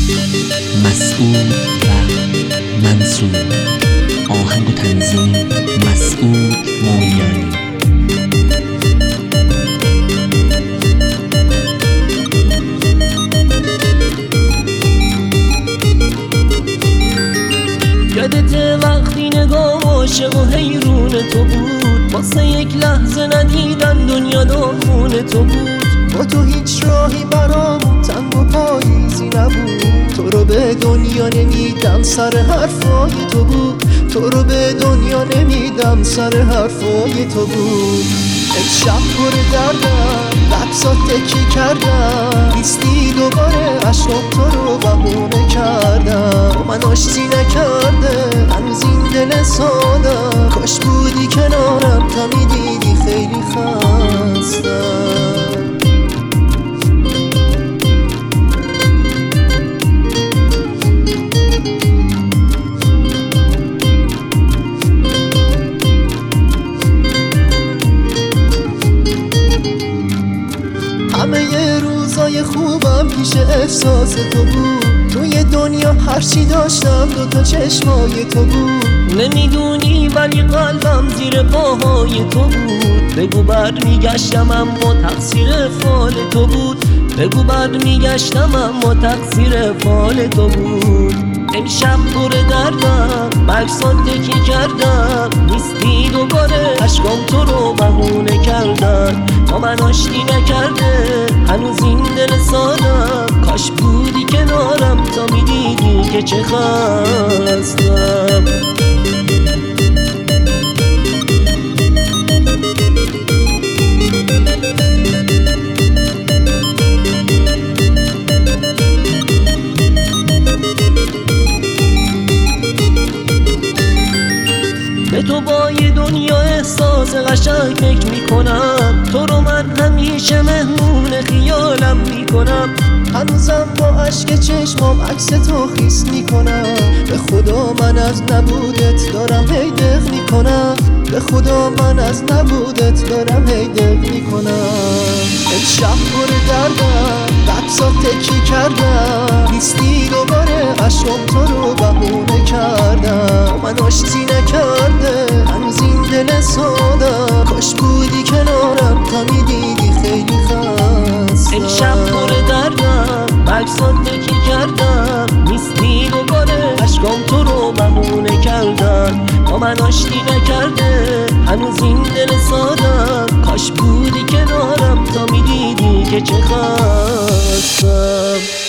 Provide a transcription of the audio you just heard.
مسعود و منصور. آهنگ و تنظیم مسعود مولیانی. یادت وقتی نگاه عاشق و حیرون تو بود، واسه یک لحظه ندیدم دنیا داغون تو بود. با تو هیچ راهی برامون تنگ و پاییزی نبود. تو رو به دنیا نمیدم سر حرفای تو بود. تو رو به دنیا نمیدم سر حرفای تو بود. امشب پر دردم لبسات تکی کردم، نیستی دوباره عشقم تو رو بهونه کردم. با من آشتی نکرده هنوز این دل سادم، کاش بودی کنارم تا میدیدی خیلی خستم. همه ی روزای خوبم پیش احساس تو بود. توی دنیا هرچی داشتم دوتا چشمای تو بود. نمیدونی ولی قلبم زیر پاهای تو بود. بگو بعد میگشتم اما تقصیر فال تو بود. بگو بعد میگشتم اما تقصیر فال تو بود. امشب پر دردم بکسات تکی کردم، نیستی دوباره عشقام تو رو بهونه کردن. با من آشتی نکرده هنوز این دل سادم، کاش بودی کنارم تا میدیدی که چه خستم. به تو با یه دنیا احساس قشنگ فکر میکنم. تو رو من همیشه مهمون خیالم میکنم. هنوزم با عشق چشمام عکس تو خیس میکنم. به خدا من از نبودت دارم هی دق میکنم. به خدا من از نبودت دارم هی دق میکنم. امشب پر دردم لبسات تکی کردم، نیستی دوباره عشقم تو رو بهونه کردم. من آشتی نکرده هنوز این دل سادم، کاش بودی کنارم تا میدیدی خیلی خستم. امشب پر دردم بکسات تکی کردم، نیستی دوباره عشقام تو رو بهونه کردن. با من آشتی نکرده هنوز این دل سادم، کاش بودی کنارم تا میدیدی که چه خستم.